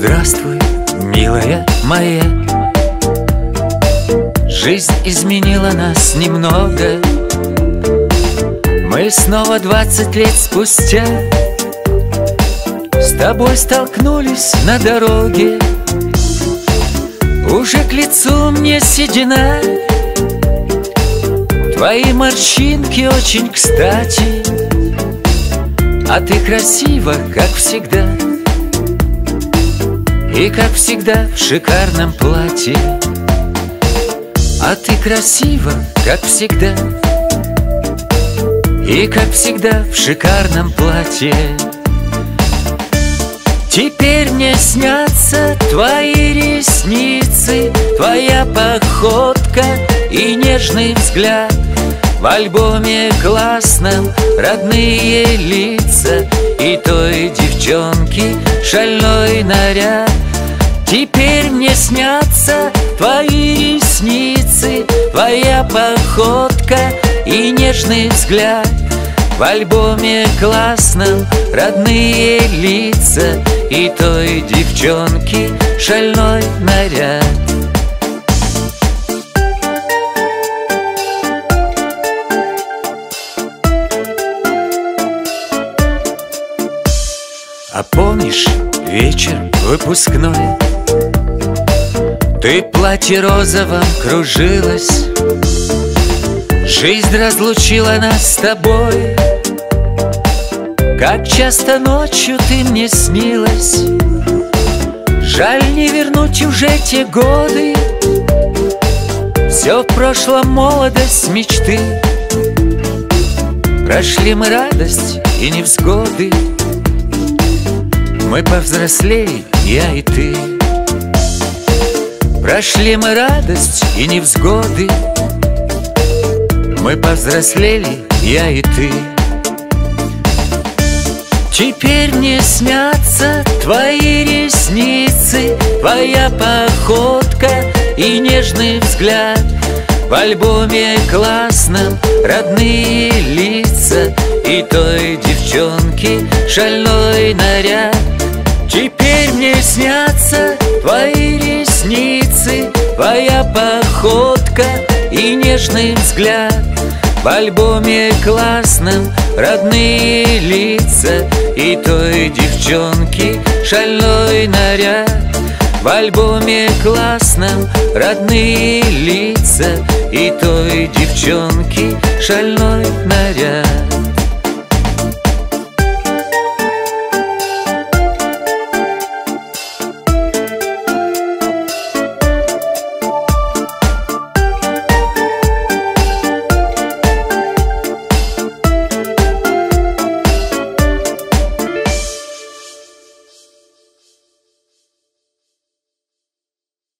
Здравствуй, милая моя. Жизнь изменила нас немного. Мы снова 20 лет спустя с тобой столкнулись на дороге. Уже к лицу мне седина, твои морщинки очень кстати, а ты красива, как всегда. И как всегда в шикарном платье. А ты красива, как всегда. И как всегда в шикарном платье. Теперь мне снятся твои ресницы, твоя походка и нежный взгляд. В альбоме классном родные лица и той девчонки шальной наряд. Теперь мне снятся твои ресницы, твоя походка и нежный взгляд. В альбоме классном родные лица и той девчонки шальной наряд. А помнишь вечер выпускной? Ты в платье розовом кружилась. Жизнь разлучила нас с тобой. Как часто ночью ты мне снилась. Жаль, не вернуть уже те годы. Все в прошлом, молодость, мечты. Прошли мы радость и невзгоды. Мы повзрослели, я и ты. Прошли мы радость и невзгоды. Мы повзрослели, я и ты. Теперь мне снятся твои ресницы, твоя походка и нежный взгляд. В альбоме классном родные лица и той девчонки шальной наряд. Теперь мне снятся твои ресницы, твоя походка и нежный взгляд. В альбоме классном родные лица и той девчонки шальной наряд. В альбоме классном родные лица и той девчонки шальной наряд.